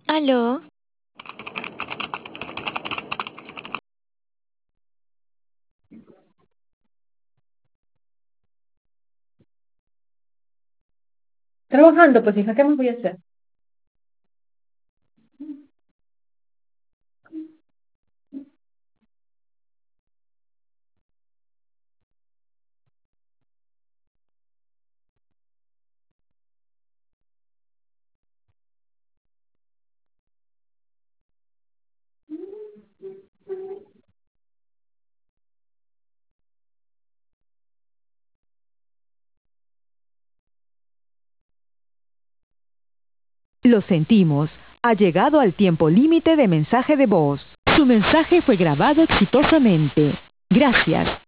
Aló, Trabajando, pues hija, ¿qué más voy a hacer? Lo sentimos, ha llegado al tiempo límite de mensaje de voz. Su mensaje fue grabado exitosamente. Gracias.